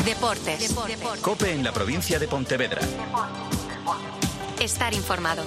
Deportes. COPE en la provincia de Pontevedra. Estar informado.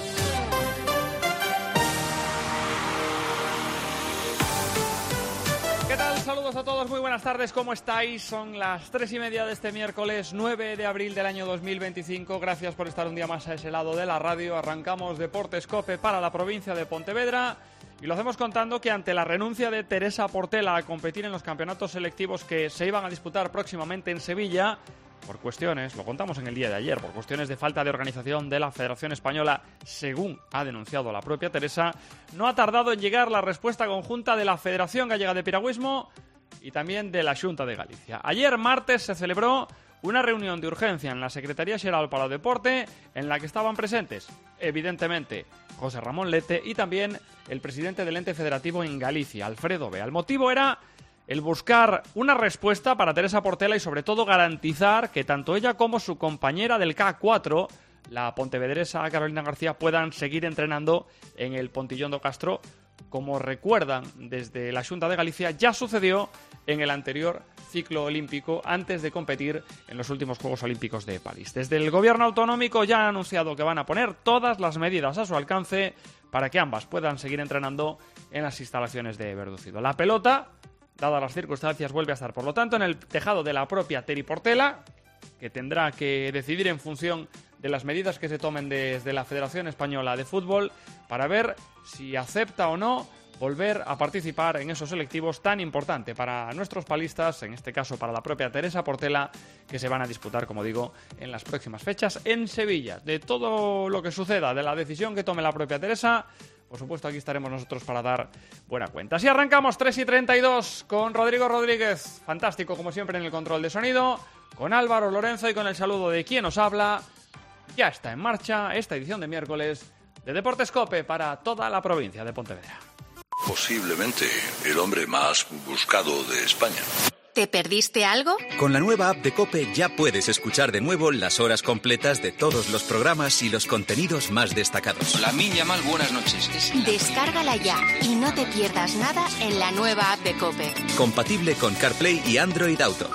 ¿Qué tal? Saludos a todos, muy buenas tardes, ¿cómo estáis? Son las 3:30 de este miércoles 9 de abril del año 2025. Gracias por estar un día más a ese lado de la radio. Arrancamos Deportes COPE para la provincia de Pontevedra y lo hacemos contando que ante la renuncia de Teresa Portela a competir en los campeonatos selectivos que se iban a disputar próximamente en Sevilla, por cuestiones, lo contamos en el día de ayer, por cuestiones de falta de organización de la Federación Española, según ha denunciado la propia Teresa, no ha tardado en llegar la respuesta conjunta de la Federación Gallega de Piragüismo y también de la Xunta de Galicia. Ayer martes se celebró una reunión de urgencia en la Secretaría Xeral para o Deporte en la que estaban presentes, evidentemente, José Ramón Lete y también el presidente del ente federativo en Galicia, Alfredo Bea. El motivo era el buscar una respuesta para Teresa Portela y sobre todo garantizar que tanto ella como su compañera del K4, la pontevedresa Carolina García, puedan seguir entrenando en el Pontillón do Castro. Como recuerdan desde la Xunta de Galicia, ya sucedió en el anterior ciclo olímpico antes de competir en los últimos Juegos Olímpicos de París. Desde el gobierno autonómico ya han anunciado que van a poner todas las medidas a su alcance para que ambas puedan seguir entrenando en las instalaciones de Verducido. La pelota, dadas las circunstancias, vuelve a estar, por lo tanto, en el tejado de la propia Teri Portela, que tendrá que decidir en función de las medidas que se tomen desde la Federación Española de Fútbol para ver si acepta o no volver a participar en esos selectivos tan importante para nuestros palistas, en este caso para la propia Teresa Portela, que se van a disputar, como digo, en las próximas fechas en Sevilla. De todo lo que suceda, de la decisión que tome la propia Teresa, por supuesto, aquí estaremos nosotros para dar buena cuenta. Así arrancamos 3:32 con Rodrigo Rodríguez, fantástico como siempre en el control de sonido, con Álvaro Lorenzo y con el saludo de quien nos habla. Ya está en marcha esta edición de miércoles de Deportes COPE para toda la provincia de Pontevedra. Posiblemente el hombre más buscado de España. ¿Te perdiste algo? Con la nueva app de COPE ya puedes escuchar de nuevo las horas completas de todos los programas y los contenidos más destacados. La Minya Mal, buenas noches. Descárgala ya y no te pierdas nada en la nueva app de COPE. Compatible con CarPlay y Android Auto.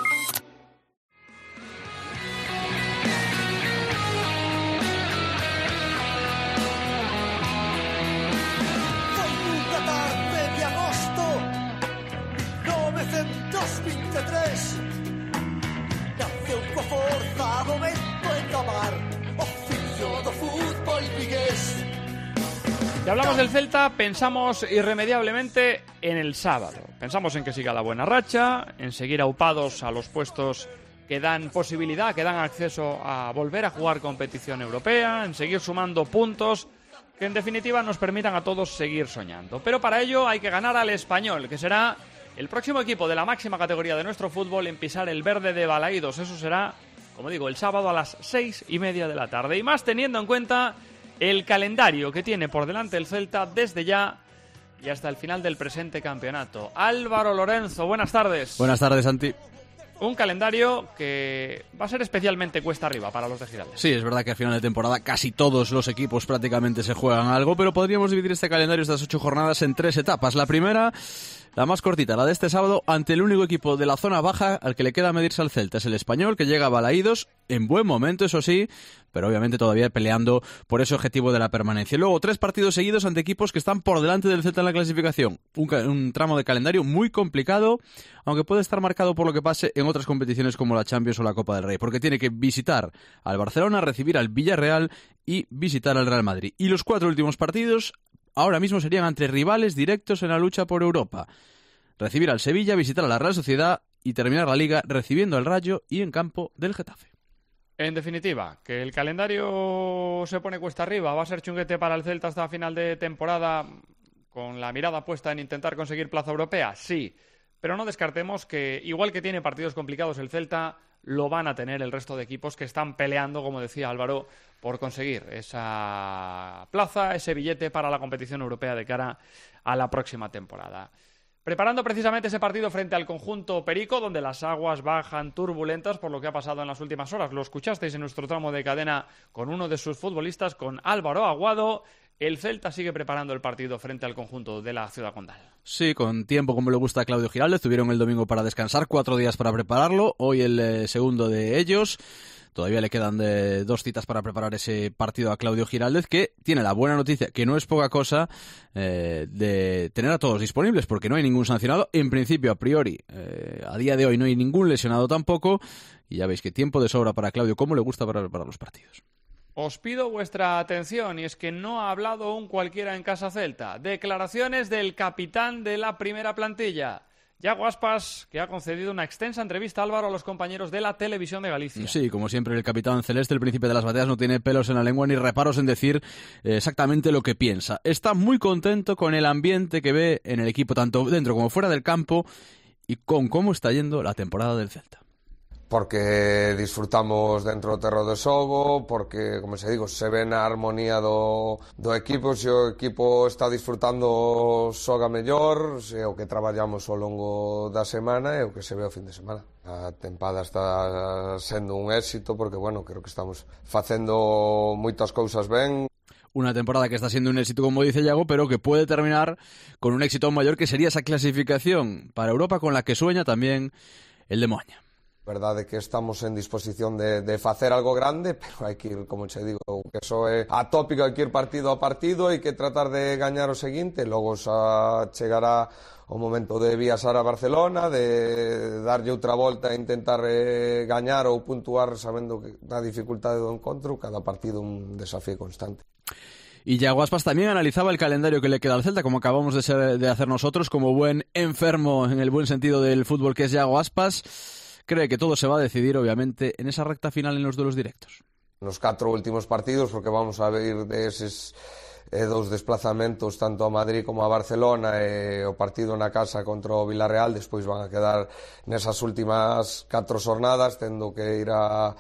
Si hablamos del Celta, pensamos irremediablemente en el sábado. Pensamos en que siga la buena racha, en seguir aupados a los puestos que dan posibilidad, que dan acceso a volver a jugar competición europea, en seguir sumando puntos que en definitiva nos permitan a todos seguir soñando. Pero para ello hay que ganar al Español, que será el próximo equipo de la máxima categoría de nuestro fútbol en pisar el verde de Balaídos. Eso será, como digo, el sábado a las 6:30 de la tarde. Y más teniendo en cuenta el calendario que tiene por delante el Celta desde ya y hasta el final del presente campeonato. Álvaro Lorenzo, buenas tardes. Buenas tardes, Santi. Un calendario que va a ser especialmente cuesta arriba para los de Giraldez. Sí, es verdad que a final de temporada casi todos los equipos prácticamente se juegan algo, pero podríamos dividir este calendario, estas 8 jornadas, en 3 etapas. La primera, la más cortita, la de este sábado, ante el único equipo de la zona baja al que le queda medirse al Celta. Es el Español, que llega a Balaídos, en buen momento, eso sí, pero obviamente todavía peleando por ese objetivo de la permanencia. Luego, 3 partidos seguidos ante equipos que están por delante del Celta en la clasificación. Un tramo de calendario muy complicado, aunque puede estar marcado por lo que pase en otras competiciones como la Champions o la Copa del Rey, porque tiene que visitar al Barcelona, recibir al Villarreal y visitar al Real Madrid. Y los 4 últimos partidos ahora mismo serían entre rivales directos en la lucha por Europa. Recibir al Sevilla, visitar a la Real Sociedad y terminar la Liga recibiendo al Rayo y en campo del Getafe. En definitiva, que el calendario se pone cuesta arriba, va a ser chunguete para el Celta hasta final de temporada con la mirada puesta en intentar conseguir plaza europea, sí, pero no descartemos que igual que tiene partidos complicados el Celta, lo van a tener el resto de equipos que están peleando, como decía Álvaro, por conseguir esa plaza, ese billete para la competición europea de cara a la próxima temporada. Preparando precisamente ese partido frente al conjunto Perico, donde las aguas bajan turbulentas por lo que ha pasado en las últimas horas. Lo escuchasteis en nuestro tramo de cadena con uno de sus futbolistas, con Álvaro Aguado, el Celta sigue preparando el partido frente al conjunto de la Ciudad Condal. Sí, con tiempo como le gusta a Claudio Giraldez. Tuvieron el domingo para descansar, 4 días para prepararlo. Hoy el segundo de ellos. Todavía le quedan 2 citas para preparar ese partido a Claudio Giraldez, que tiene la buena noticia, que no es poca cosa, de tener a todos disponibles, porque no hay ningún sancionado. En principio, a priori, a día de hoy no hay ningún lesionado tampoco. Y ya veis que tiempo de sobra para Claudio, como le gusta para preparar los partidos. Os pido vuestra atención, y es que no ha hablado un cualquiera en Casa Celta. Declaraciones del capitán de la primera plantilla, Yago Aspas, que ha concedido una extensa entrevista, Álvaro, a los compañeros de la Televisión de Galicia. Sí, como siempre, el capitán celeste, el príncipe de las bateas, no tiene pelos en la lengua ni reparos en decir exactamente lo que piensa. Está muy contento con el ambiente que ve en el equipo, tanto dentro como fuera del campo, y con cómo está yendo la temporada del Celta. Porque disfrutamos dentro do terreo de xogo, porque, como se digo, se ve na armonía do equipo, se o equipo está disfrutando xoga mellor, se o que traballamos ao longo da semana e o que se ve ao fin de semana. A tempada está sendo un éxito porque, bueno, creo que estamos facendo moitas cousas ben. Una temporada que está siendo un éxito, como dice Yago, pero que puede terminar con un éxito mayor, que sería esa clasificación para Europa con la que sueña también el de Moaña. Verdade que estamos en disposición de facer algo grande, pero hai que ir, como che digo, que eso é atópico, hai que ir partido a partido, hai que tratar de gañar o seguinte, logo xa chegará o momento de viaxar a Barcelona, de darlle outra volta e intentar gañar ou puntuar, sabendo que a dificultade do encontro, cada partido un desafío constante. Y Yago Aspas también analizaba el calendario que le queda al Celta, como acabamos de hacer nosotros, como buen enfermo en el buen sentido del fútbol que es Yago Aspas. Cree que todo se va a decidir, obviamente, en esa recta final en los duelos directos. Nos 4 últimos partidos, porque vamos a ver deses 2 desplazamentos tanto a Madrid como a Barcelona, e o partido na casa contra o Villarreal, despois van a quedar nesas últimas 4 xornadas, tendo que ir a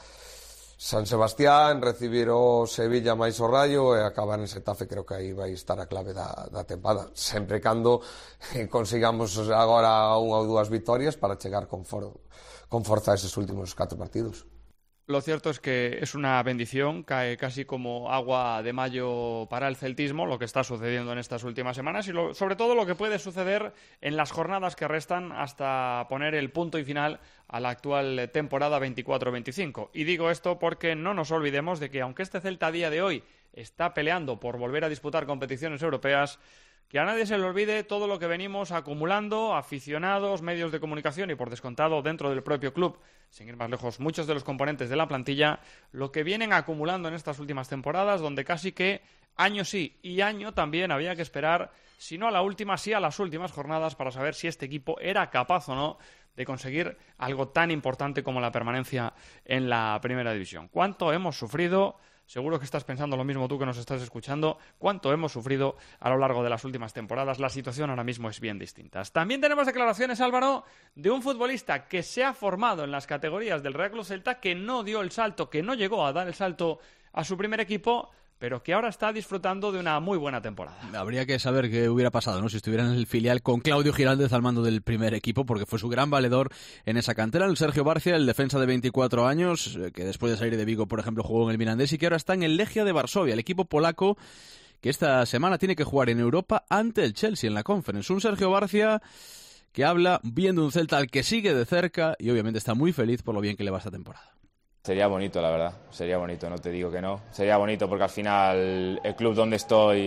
San Sebastián, recibir o Sevilla máis o Rayo e acabar en Xetafe. Creo que aí vai estar a clave da tempada, sempre cando consigamos agora 1 ou 2 vitorias para chegar con forza a esos últimos 4 partidos. Lo cierto es que es una bendición, cae casi como agua de mayo para el celtismo lo que está sucediendo en estas últimas semanas y sobre todo lo que puede suceder en las jornadas que restan hasta poner el punto y final a la actual temporada 24-25. Y digo esto porque no nos olvidemos de que aunque este Celta a día de hoy está peleando por volver a disputar competiciones europeas, que a nadie se le olvide todo lo que venimos acumulando, aficionados, medios de comunicación y, por descontado, dentro del propio club, sin ir más lejos, muchos de los componentes de la plantilla, lo que vienen acumulando en estas últimas temporadas, donde casi que año sí y año también había que esperar, si no a la última, sí a las últimas jornadas para saber si este equipo era capaz o no de conseguir algo tan importante como la permanencia en la primera división. ¿Cuánto hemos sufrido? Seguro que estás pensando lo mismo tú que nos estás escuchando. ¿Cuánto hemos sufrido a lo largo de las últimas temporadas? La situación ahora mismo es bien distinta. También tenemos declaraciones, Álvaro, de un futbolista que se ha formado en las categorías del Real Club Celta, que no dio el salto, que no llegó a dar el salto a su primer equipo, pero que ahora está disfrutando de una muy buena temporada. Habría que saber qué hubiera pasado, ¿no?, si estuviera en el filial con Claudio Giraldez al mando del primer equipo, porque fue su gran valedor en esa cantera. El Sergio Barcia, el defensa de 24 años, que después de salir de Vigo, por ejemplo, jugó en el Mirandés y que ahora está en el Legia de Varsovia, el equipo polaco que esta semana tiene que jugar en Europa ante el Chelsea en la Conference. Un Sergio Barcia que habla viendo un Celta al que sigue de cerca y obviamente está muy feliz por lo bien que le va esta temporada. Sería bonito, la verdad, sería bonito, no te digo que no. Sería bonito porque al final el club donde estoy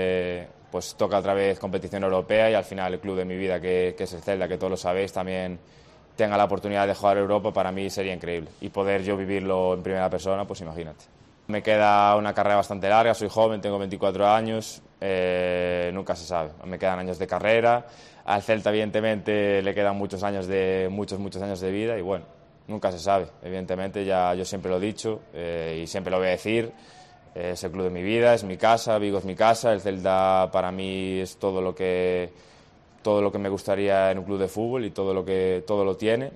pues toca otra vez competición europea y al final el club de mi vida, que es el Celta, que todos lo sabéis, también tenga la oportunidad de jugar Europa, para mí sería increíble. Y poder yo vivirlo en primera persona, pues imagínate. Me queda una carrera bastante larga, soy joven, tengo 24 años, nunca se sabe, me quedan años de carrera. Al Celta evidentemente le quedan muchos años de vida y bueno, nunca se sabe, evidentemente, ya yo siempre lo he dicho y siempre lo voy a decir, es el club de mi vida, es mi casa, Vigo es mi casa, el Celta para mí es todo lo que me gustaría en un club de fútbol y todo lo tiene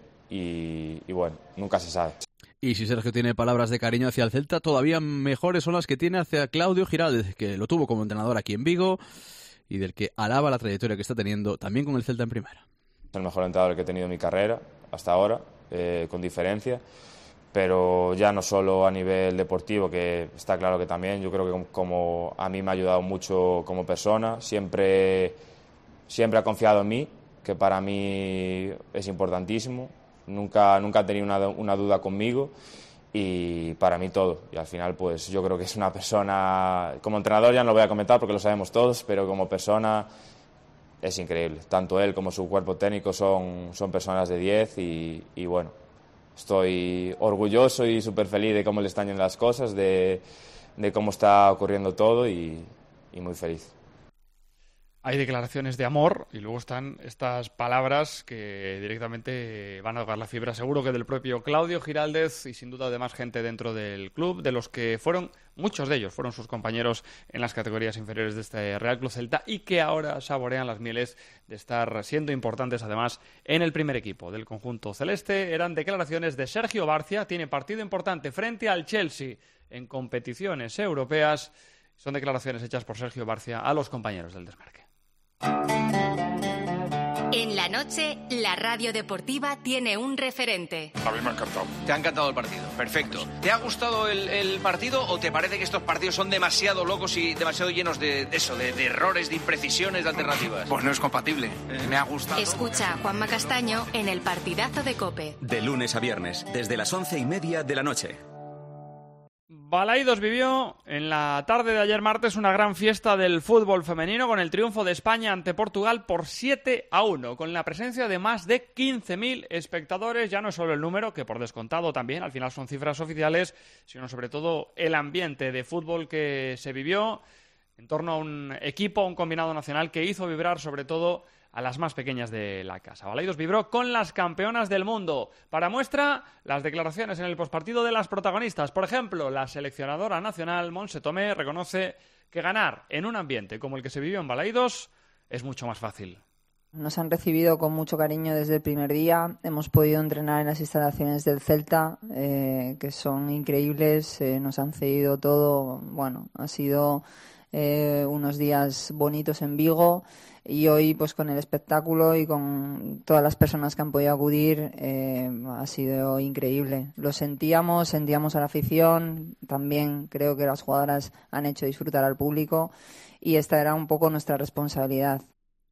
y bueno, nunca se sabe. Y si Sergio tiene palabras de cariño hacia el Celta, todavía mejores son las que tiene hacia Claudio Giraldez, que lo tuvo como entrenador aquí en Vigo y del que alaba la trayectoria que está teniendo también con el Celta en primera. Es el mejor entrenador que he tenido en mi carrera hasta ahora, con diferencia, pero ya no solo a nivel deportivo, que está claro que también, yo creo que como a mí me ha ayudado mucho como persona, siempre ha confiado en mí, que para mí es importantísimo, nunca ha tenido una duda conmigo, y para mí todo, y al final pues yo creo que es una persona, como entrenador ya no lo voy a comentar porque lo sabemos todos, pero como persona es increíble, tanto él como su cuerpo técnico son personas de 10 y bueno, estoy orgulloso y súper feliz de cómo le están yendo las cosas, de cómo está ocurriendo todo y muy feliz. Hay declaraciones de amor y luego están estas palabras que directamente van a tocar la fibra, seguro que del propio Claudio Giraldez y sin duda de más gente dentro del club, de los que muchos de ellos fueron sus compañeros en las categorías inferiores de este Real Club Celta y que ahora saborean las mieles de estar siendo importantes además en el primer equipo del conjunto celeste. Eran declaraciones de Sergio Barcia, tiene partido importante frente al Chelsea en competiciones europeas. Son declaraciones hechas por Sergio Barcia a los compañeros del Desmarque. En la noche, la radio deportiva tiene un referente. A mí me ha encantado. ¿Te ha encantado el partido? Perfecto. ¿Te ha gustado el partido o te parece que estos partidos son demasiado locos y demasiado llenos de errores, de imprecisiones, de alternativas? Pues no es compatible. Me ha gustado. Escucha a Juanma Castaño en el partidazo de COPE. De lunes a viernes, desde las 11:30 de la noche. Balaidos vivió en la tarde de ayer martes una gran fiesta del fútbol femenino con el triunfo de España ante Portugal por 7-1, con la presencia de más de 15.000 espectadores. Ya no es solo el número, que por descontado también, al final son cifras oficiales, sino sobre todo el ambiente de fútbol que se vivió en torno a un equipo, un combinado nacional que hizo vibrar sobre todo a las más pequeñas de la casa. Balaidos vibró con las campeonas del mundo. Para muestra, las declaraciones en el postpartido de las protagonistas. Por ejemplo, la seleccionadora nacional, Montse Tomé, reconoce que ganar en un ambiente como el que se vivió en Balaidos es mucho más fácil. Nos han recibido con mucho cariño desde el primer día. Hemos podido entrenar en las instalaciones del Celta, que son increíbles. Nos han cedido todo. Bueno, ha sido unos días bonitos en Vigo. Y hoy, pues con el espectáculo y con todas las personas que han podido acudir, ha sido increíble. Lo sentíamos a la afición, también creo que las jugadoras han hecho disfrutar al público y esta era un poco nuestra responsabilidad.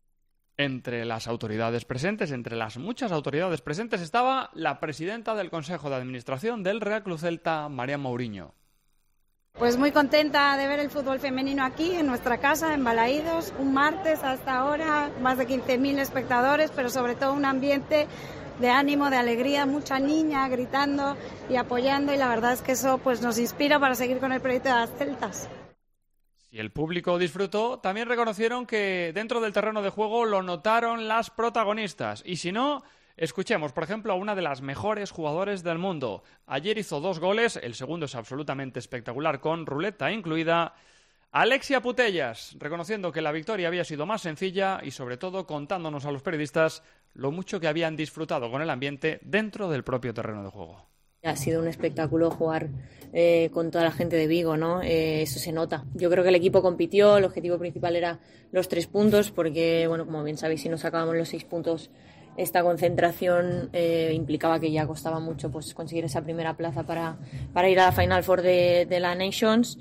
Entre las autoridades presentes, entre las muchas autoridades presentes, estaba la presidenta del Consejo de Administración del Real Club Celta, María Mourinho. Pues muy contenta de ver el fútbol femenino aquí, en nuestra casa, en Balaidos, un martes hasta ahora, más de 15.000 espectadores, pero sobre todo un ambiente de ánimo, de alegría, mucha niña gritando y apoyando, y la verdad es que eso pues nos inspira para seguir con el proyecto de las Celtas. Si el público disfrutó, también reconocieron que dentro del terreno de juego lo notaron las protagonistas, y si no, escuchemos, por ejemplo, a una de las mejores jugadoras del mundo. Ayer hizo 2 goles, el segundo es absolutamente espectacular, con ruleta incluida. Alexia Putellas, reconociendo que la victoria había sido más sencilla y, sobre todo, contándonos a los periodistas lo mucho que habían disfrutado con el ambiente dentro del propio terreno de juego. Ha sido un espectáculo jugar con toda la gente de Vigo, ¿no? Eso se nota. Yo creo que el equipo compitió, el objetivo principal era los 3 puntos, porque, bueno, como bien sabéis, si no sacábamos los 6 puntos, esta concentración implicaba que ya costaba mucho pues conseguir esa primera plaza para ir a la Final Four de la Nations.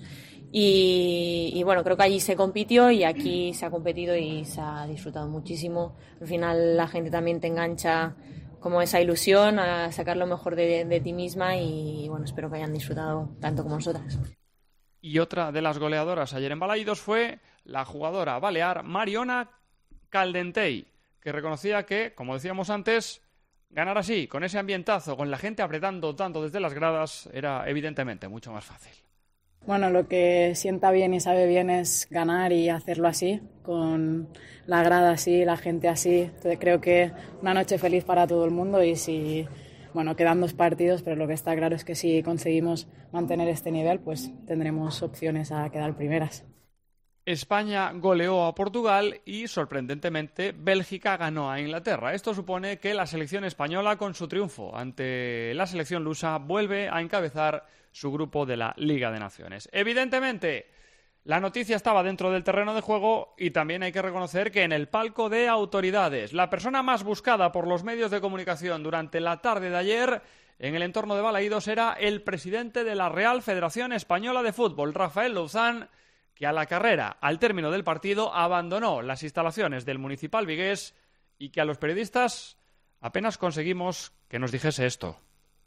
Y bueno, creo que allí se compitió y aquí se ha competido y se ha disfrutado muchísimo. Al final la gente también te engancha como esa ilusión a sacar lo mejor de ti misma y bueno, espero que hayan disfrutado tanto como nosotras. Y otra de las goleadoras ayer en Balaidos fue la jugadora balear Mariona Caldentey, que reconocía que, como decíamos antes, ganar así, con ese ambientazo, con la gente apretando tanto desde las gradas, era evidentemente mucho más fácil. Bueno, lo que sienta bien y sabe bien es ganar y hacerlo así, con la grada así, la gente así. Entonces creo que una noche feliz para todo el mundo y si, bueno, quedan 2 partidos, pero lo que está claro es que si conseguimos mantener este nivel, pues tendremos opciones a quedar primeras. España goleó a Portugal y, sorprendentemente, Bélgica ganó a Inglaterra. Esto supone que la selección española, con su triunfo ante la selección lusa, vuelve a encabezar su grupo de la Liga de Naciones. Evidentemente, La noticia estaba dentro del terreno de juego y también hay que reconocer que en el palco de autoridades, la persona más buscada por los medios de comunicación durante la tarde de ayer en el entorno de Balaídos era el presidente de la Real Federación Española de Fútbol, Rafael Louzán, que a la carrera, al término del partido, abandonó las instalaciones del Municipal vigués y que a los periodistas apenas conseguimos que nos dijese esto.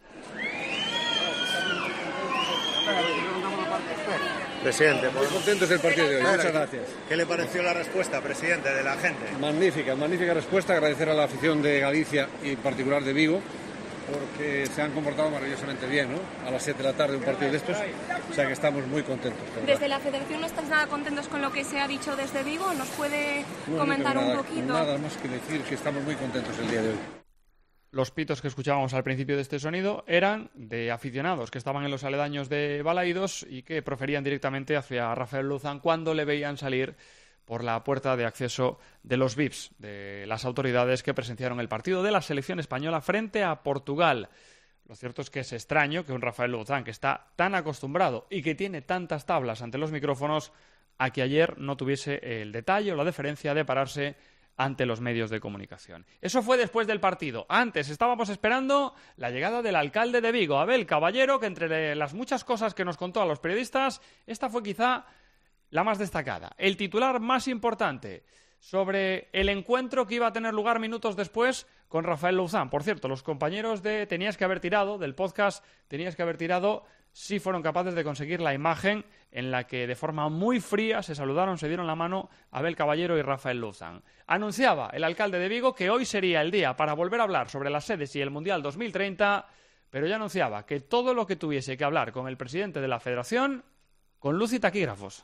Presidente, muy contentos del partido de hoy. Muchas gracias. ¿Qué le pareció la respuesta, presidente, de la gente? Magnífica respuesta. Agradecer a la afición de Galicia y en particular de Vigo, porque se han comportado maravillosamente bien, ¿no? A las 7 de la tarde un partido de estos, o sea que estamos muy contentos. Desde la Federación no estáis nada contentos con lo que se ha dicho desde Vigo. ¿Nos puede comentar un poquito? Nada más que decir que estamos muy contentos el día de hoy. Los pitos que escuchábamos al principio de este sonido eran de aficionados que estaban en los aledaños de Balaídos y que proferían directamente hacia Rafael Louzán cuando le veían salir por la puerta de acceso de los VIPs, de las autoridades que presenciaron el partido de la selección española frente a Portugal. Lo cierto es que es extraño que un Rafael Louzán, que está tan acostumbrado y que tiene tantas tablas ante los micrófonos, a que ayer no tuviese el detalle o la deferencia de pararse ante los medios de comunicación. Eso fue después del partido. Antes estábamos esperando la llegada del alcalde de Vigo, Abel Caballero, que entre las muchas cosas que nos contó a los periodistas, esta fue quizá la más destacada. El titular más importante sobre el encuentro que iba a tener lugar minutos después con Rafael Louzán. Por cierto, los compañeros de Tenías que haber tirado, del podcast Tenías que haber tirado, sí fueron capaces de conseguir la imagen en la que de forma muy fría se saludaron, se dieron la mano Abel Caballero y Rafael Louzán. Anunciaba el alcalde de Vigo que hoy sería el día para volver a hablar sobre las sedes y el Mundial 2030, pero ya anunciaba que todo lo que tuviese que hablar con el presidente de la Federación, con luz y taquígrafos.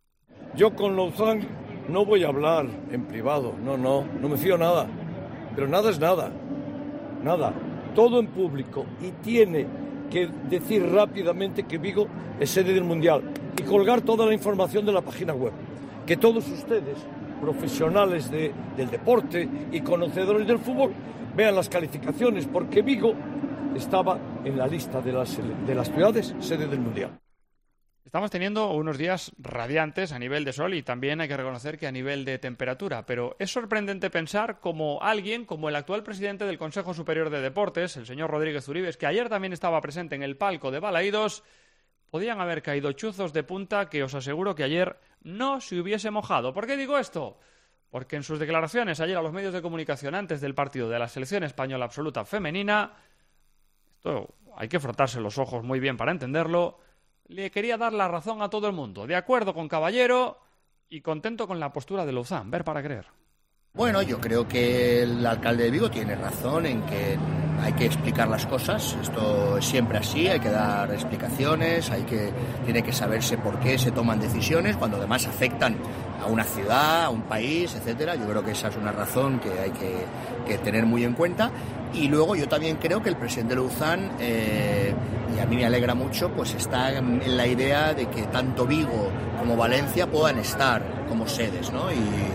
Yo con Louzán no voy a hablar en privado, no me fío nada, pero nada es nada, todo en público, y tiene que decir rápidamente que Vigo es sede del Mundial y colgar toda la información de la página web, que todos ustedes, profesionales del deporte y conocedores del fútbol, vean las calificaciones, porque Vigo estaba en la lista de las ciudades sede del Mundial. Estamos teniendo unos días radiantes a nivel de sol y también hay que reconocer que a nivel de temperatura, pero es sorprendente pensar como alguien, como el actual presidente del Consejo Superior de Deportes, el señor Rodríguez Uribes, que ayer también estaba presente en el palco de Balaídos, podían haber caído chuzos de punta que os aseguro que ayer no se hubiese mojado. ¿Por qué digo esto? Porque en sus declaraciones ayer a los medios de comunicación antes del partido de la selección española absoluta femenina, esto hay que frotarse los ojos muy bien para entenderlo, le quería dar la razón a todo el mundo. De acuerdo con Caballero y contento con la postura de Louzán. Ver para creer. Bueno, yo creo que el alcalde de Vigo tiene razón en que hay que explicar las cosas. Esto es siempre así, hay que dar explicaciones, tiene que saberse por qué se toman decisiones cuando además afectan a una ciudad, a un país, etcétera. Yo creo que esa es una razón que hay que tener muy en cuenta. Y luego yo también creo que el presidente Louzán, y a mí me alegra mucho, pues está en la idea de que tanto Vigo como Valencia puedan estar como sedes, ¿no? Y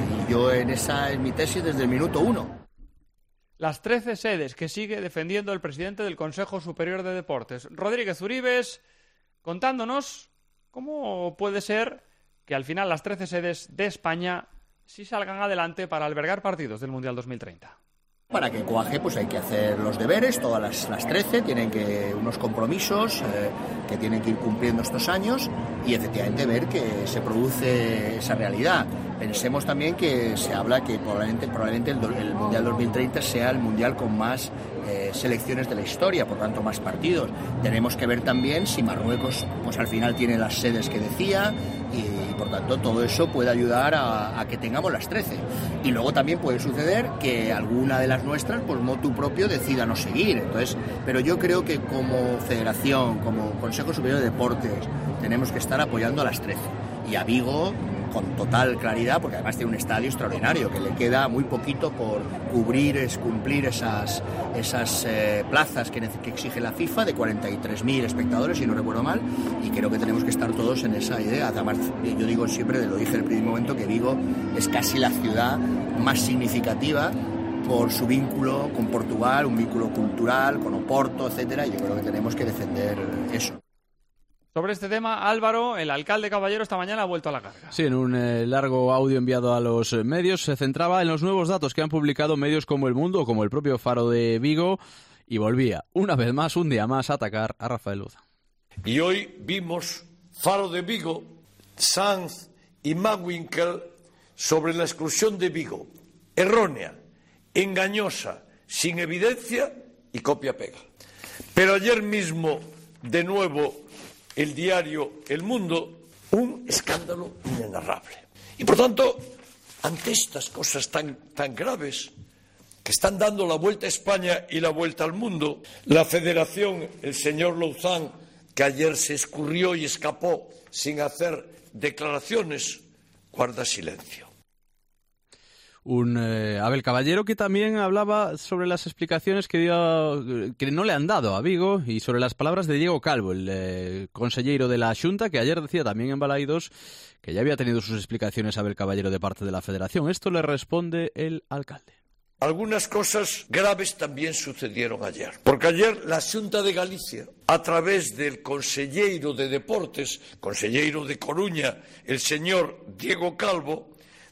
esa es mi tesis desde el minuto 1. Las 13 sedes que sigue defendiendo el presidente del Consejo Superior de Deportes, Rodríguez Uribes, contándonos cómo puede ser que al final las 13 sedes de España sí salgan adelante para albergar partidos del Mundial 2030. Para que cuaje, pues hay que hacer los deberes, todas las 13 tienen unos compromisos que tienen que ir cumpliendo estos años y efectivamente ver que se produce esa realidad. Pensemos también que se habla que probablemente el Mundial 2030 sea el Mundial con más selecciones de la historia, por tanto más partidos. Tenemos que ver también si Marruecos pues al final tiene las sedes que decía y por tanto todo eso puede ayudar a que tengamos las 13. Y luego también puede suceder que alguna de las nuestras, pues motu propio, decida no seguir. Entonces, pero yo creo que como federación, como Consejo Superior de Deportes, tenemos que estar apoyando a las 13. Y a Vigo con total claridad, porque además tiene un estadio extraordinario, que le queda muy poquito por cumplir esas plazas que exige la FIFA, de 43.000 espectadores, si no recuerdo mal, y creo que tenemos que estar todos en esa idea. Además, yo digo siempre, lo dije en el primer momento, que Vigo es casi la ciudad más significativa por su vínculo con Portugal, un vínculo cultural, con Oporto, etcétera, y yo creo que tenemos que defender eso. Sobre este tema, Álvaro, el alcalde Caballero, esta mañana ha vuelto a la carga. Sí, en un largo audio enviado a los medios se centraba en los nuevos datos que han publicado medios como El Mundo o como el propio Faro de Vigo y volvía, una vez más, un día más, a atacar a Rafael Luzán. Y hoy vimos Faro de Vigo, Sanz y Magwinkel sobre la exclusión de Vigo. Errónea, engañosa, sin evidencia y copia-pega. Pero ayer mismo, de nuevo, el diario El Mundo, un escándalo inenarrable. Y por tanto, ante estas cosas tan graves que están dando la vuelta a España y la vuelta al mundo, la Federación, el señor Louzán, que ayer se escurrió y escapó sin hacer declaraciones, guarda silencio. Un Abel Caballero que también hablaba sobre las explicaciones que no le han dado a Vigo y sobre las palabras de Diego Calvo, el consellero de la Xunta, que ayer decía también en Balaídos que ya había tenido sus explicaciones Abel Caballero de parte de la Federación. Esto le responde el alcalde. Algunas cosas graves también sucedieron ayer, porque ayer la Xunta de Galicia, a través del consellero de Deportes, consellero de Coruña, el señor Diego Calvo,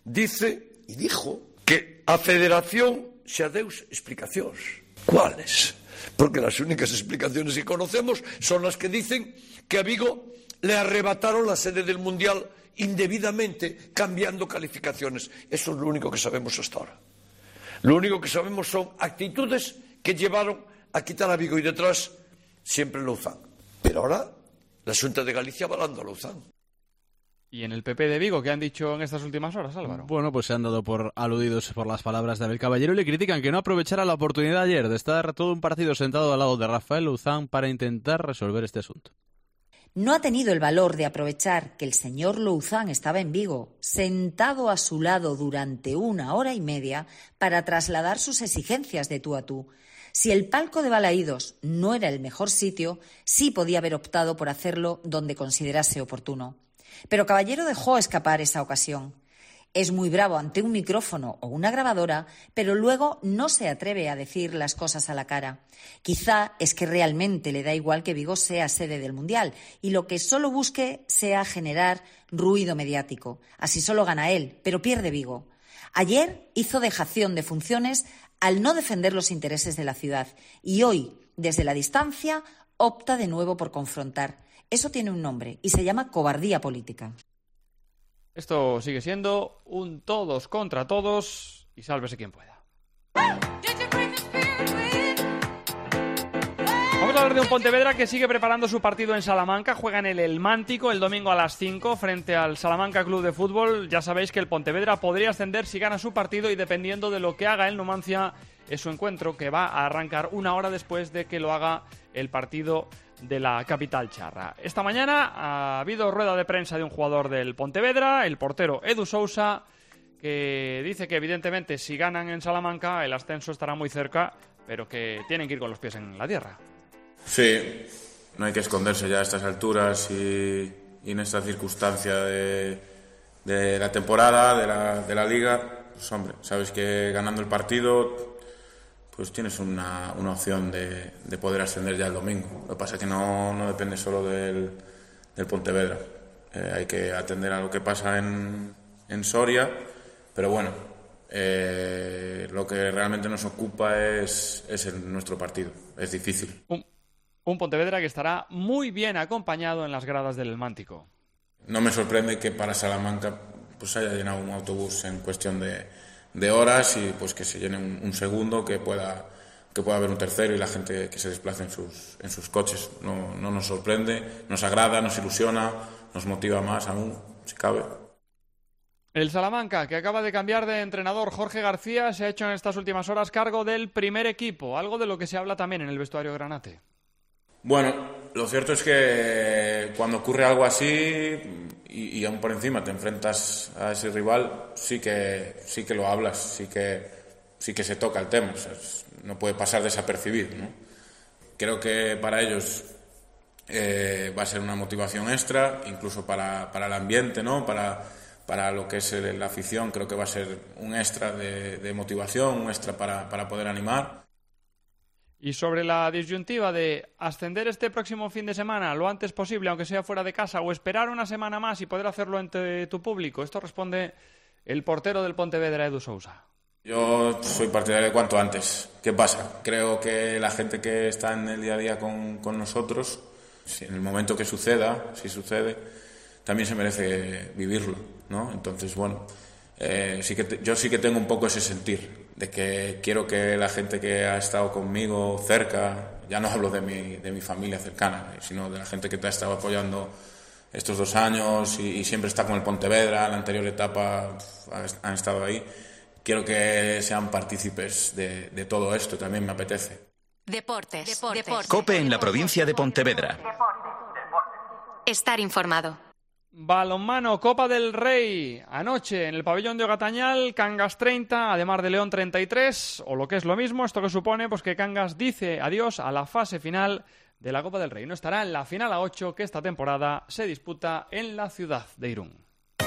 dijo que a Federación xa deus explicacións. ¿Cuáles? Porque las únicas explicaciones que conocemos son las que dicen que a Vigo le arrebataron la sede del Mundial indebidamente, cambiando calificaciones. Eso es lo único que sabemos hasta ahora. Lo único que sabemos son actitudes que llevaron a quitar a Vigo y detrás siempre Louzán. Pero ahora la Xunta de Galicia avalando a Louzán. ¿Y en el PP de Vigo qué han dicho en estas últimas horas, Álvaro? Bueno, pues se han dado por aludidos por las palabras de Abel Caballero y le critican que no aprovechara la oportunidad ayer de estar todo un partido sentado al lado de Rafael Louzán para intentar resolver este asunto. No ha tenido el valor de aprovechar que el señor Louzán estaba en Vigo, sentado a su lado durante 1 hora y media, para trasladar sus exigencias de tú a tú. Si el palco de Balaídos no era el mejor sitio, sí podía haber optado por hacerlo donde considerase oportuno. Pero Caballero dejó escapar esa ocasión. Es muy bravo ante un micrófono o una grabadora, pero luego no se atreve a decir las cosas a la cara. Quizá es que realmente le da igual que Vigo sea sede del Mundial y lo que solo busque sea generar ruido mediático. Así solo gana él, pero pierde Vigo. Ayer hizo dejación de funciones al no defender los intereses de la ciudad y hoy, desde la distancia, opta de nuevo por confrontar. Eso tiene un nombre y se llama cobardía política. Esto sigue siendo un todos contra todos y sálvese quien pueda. Vamos a hablar de un Pontevedra que sigue preparando su partido en Salamanca. Juega en el Elmántico el domingo a las 5 frente al Salamanca Club de Fútbol. Ya sabéis que el Pontevedra podría ascender si gana su partido y dependiendo de lo que haga el Numancia es su encuentro, que va a arrancar 1 hora después de que lo haga el partido de la capital charra. Esta mañana ha habido rueda de prensa de un jugador del Pontevedra, el portero Edu Sousa, que dice que evidentemente si ganan en Salamanca el ascenso estará muy cerca, pero que tienen que ir con los pies en la tierra. Sí, no hay que esconderse ya a estas alturas y en esta circunstancia de la temporada, de la liga, pues hombre, sabes que ganando el partido pues tienes una opción de poder ascender ya el domingo. Lo que pasa es que no depende solo del Pontevedra. Hay que atender a lo que pasa en Soria, pero bueno, lo que realmente nos ocupa es nuestro partido. Es difícil. Un Pontevedra que estará muy bien acompañado en las gradas del Elmántico. No me sorprende que para Salamanca pues haya llenado un autobús en cuestión de horas y pues que se llene un segundo, que pueda haber un tercero y la gente que se desplace en sus coches. No nos sorprende, nos agrada, nos ilusiona, nos motiva más aún, si cabe. El Salamanca, que acaba de cambiar de entrenador, Jorge García, se ha hecho en estas últimas horas cargo del primer equipo, algo de lo que se habla también en el vestuario granate. Bueno, lo cierto es que cuando ocurre algo así y aún por encima te enfrentas a ese rival, sí que lo hablas, sí que se toca el tema, o sea, no puede pasar desapercibido, ¿no? Creo que para ellos va a ser una motivación extra, incluso para el ambiente, ¿no? Para lo que es la afición, creo que va a ser un extra de motivación, un extra para poder animar. Y sobre la disyuntiva de ascender este próximo fin de semana lo antes posible, aunque sea fuera de casa, o esperar una semana más y poder hacerlo entre tu público, esto responde el portero del Pontevedra, Edu Sousa. Yo soy partidario de cuanto antes. ¿Qué pasa? Creo que la gente que está en el día a día con nosotros, si en el momento que suceda, si sucede, también se merece vivirlo, ¿no? Entonces, bueno, yo sí que tengo un poco ese sentir de que quiero que la gente que ha estado conmigo cerca, ya no hablo de mi familia cercana, sino de la gente que te ha estado apoyando estos 2 años y siempre está con el Pontevedra, en la anterior etapa han estado ahí. Quiero que sean partícipes de todo esto, también me apetece. Deportes. COPE en la provincia de Pontevedra. Estar informado. Balonmano, Copa del Rey. Anoche en el pabellón de Ogatañal, Cangas 30, además de León 33, o lo que es lo mismo, esto que supone pues que Cangas dice adiós a la fase final de la Copa del Rey. No estará en la final a 8 que esta temporada se disputa en la ciudad de Irún.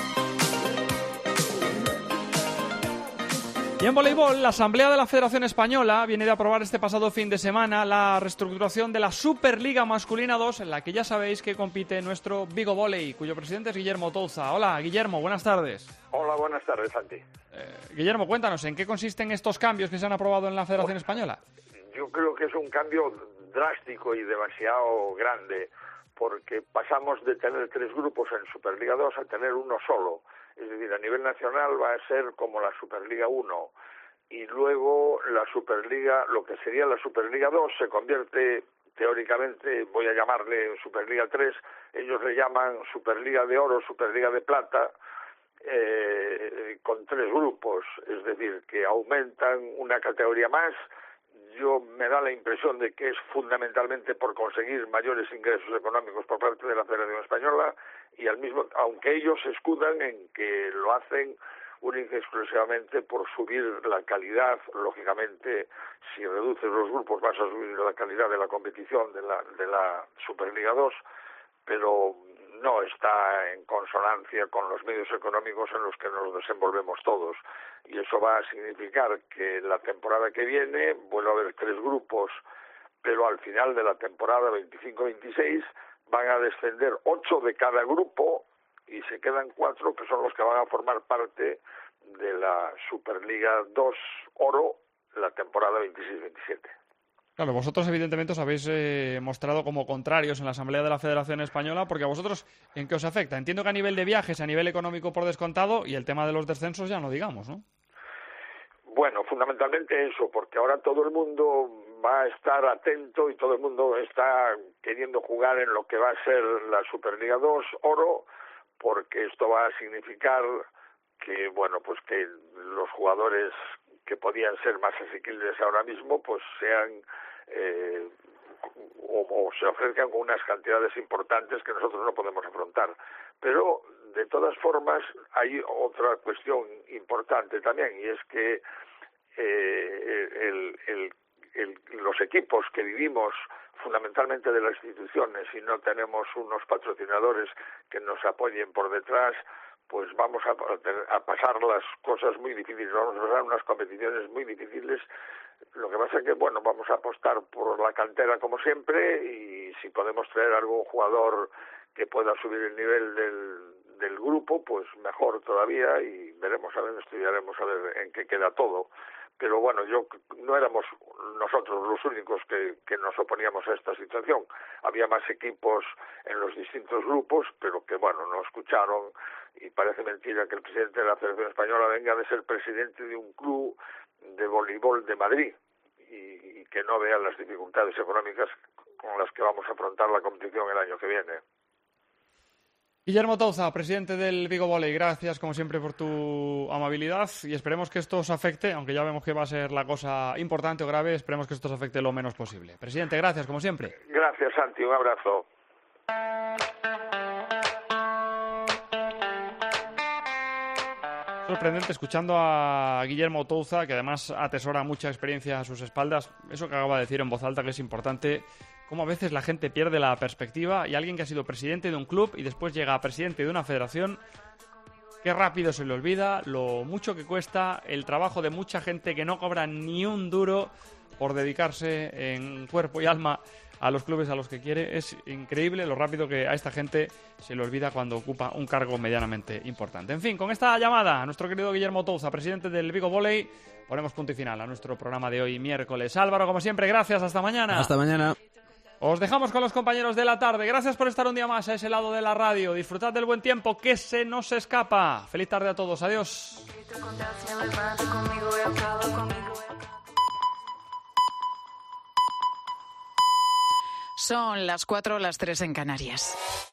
Y en voleibol, la Asamblea de la Federación Española viene de aprobar este pasado fin de semana la reestructuración de la Superliga Masculina 2, en la que ya sabéis que compite nuestro Vigo Volley, cuyo presidente es Guillermo Touza. Hola, Guillermo, buenas tardes. Hola, buenas tardes, Santi. Guillermo, cuéntanos, ¿en qué consisten estos cambios que se han aprobado en la Federación Española? Yo creo que es un cambio drástico y demasiado grande, porque pasamos de tener 3 grupos en Superliga 2 a tener uno solo. Es decir, a nivel nacional va a ser como la Superliga 1 y luego la Superliga, lo que sería la Superliga 2 se convierte teóricamente, voy a llamarle Superliga 3, ellos le llaman Superliga de Oro, Superliga de Plata, con 3 grupos, es decir, que aumentan una categoría más. Yo me da la impresión de que es fundamentalmente por conseguir mayores ingresos económicos por parte de la Federación Española y al mismo, aunque ellos se escudan en que lo hacen única y exclusivamente por subir la calidad. Lógicamente, si reduces los grupos vas a subir la calidad de la competición de la Superliga 2, pero no está en consonancia con los medios económicos en los que nos desenvolvemos todos. Y eso va a significar que la temporada que viene vuelve a haber 3 grupos, pero al final de la temporada 25-26 van a descender 8 de cada grupo y se quedan 4 que son los que van a formar parte de la Superliga 2 Oro la temporada 26-27. Claro, vosotros evidentemente os habéis mostrado como contrarios en la Asamblea de la Federación Española, porque a vosotros, ¿en qué os afecta? Entiendo que a nivel de viajes, a nivel económico por descontado, y el tema de los descensos ya no digamos, ¿no? Bueno, fundamentalmente eso, porque ahora todo el mundo va a estar atento y todo el mundo está queriendo jugar en lo que va a ser la Superliga 2 Oro, porque esto va a significar que, bueno, pues que los jugadores que podían ser más asequibles ahora mismo, pues sean o se ofrezcan con unas cantidades importantes que nosotros no podemos afrontar. Pero, de todas formas, hay otra cuestión importante también, y es que los equipos que vivimos fundamentalmente de las instituciones y no tenemos unos patrocinadores que nos apoyen por detrás, pues vamos a pasar las cosas muy difíciles, vamos a pasar unas competiciones muy difíciles. Lo que pasa es que, bueno, vamos a apostar por la cantera como siempre y si podemos traer algún jugador que pueda subir el nivel del grupo, pues mejor todavía y veremos, a ver, estudiaremos a ver en qué queda todo. Pero bueno, no éramos nosotros los únicos que nos oponíamos a esta situación. Había más equipos en los distintos grupos, pero que bueno, no escucharon y parece mentira que el presidente de la Federación Española venga de ser presidente de un club de voleibol de Madrid y que no vea las dificultades económicas con las que vamos a afrontar la competición el año que viene. Guillermo Touza, presidente del Vigo Volley, gracias como siempre por tu amabilidad y esperemos que esto os afecte, aunque ya vemos que va a ser la cosa importante o grave, esperemos que esto os afecte lo menos posible. Presidente, gracias como siempre. Gracias, Santi, un abrazo. Sorprendente escuchando a Guillermo Touza, que además atesora mucha experiencia a sus espaldas, eso que acaba de decir en voz alta que es importante. Cómo a veces la gente pierde la perspectiva y alguien que ha sido presidente de un club y después llega a presidente de una federación Qué rápido se le olvida, lo mucho que cuesta, el trabajo de mucha gente que no cobra ni un duro por dedicarse en cuerpo y alma a los clubes a los que quiere. Es increíble lo rápido que a esta gente se le olvida cuando ocupa un cargo medianamente importante. En fin, con esta llamada a nuestro querido Guillermo Touza, presidente del Vigo Volley, ponemos punto y final a nuestro programa de hoy, miércoles. Álvaro, como siempre, gracias. Hasta mañana. Hasta mañana. Os dejamos con los compañeros de la tarde. Gracias por estar un día más a ese lado de la radio. Disfrutad del buen tiempo que se nos escapa. Feliz tarde a todos. Adiós. Son las 4, las 3 en Canarias.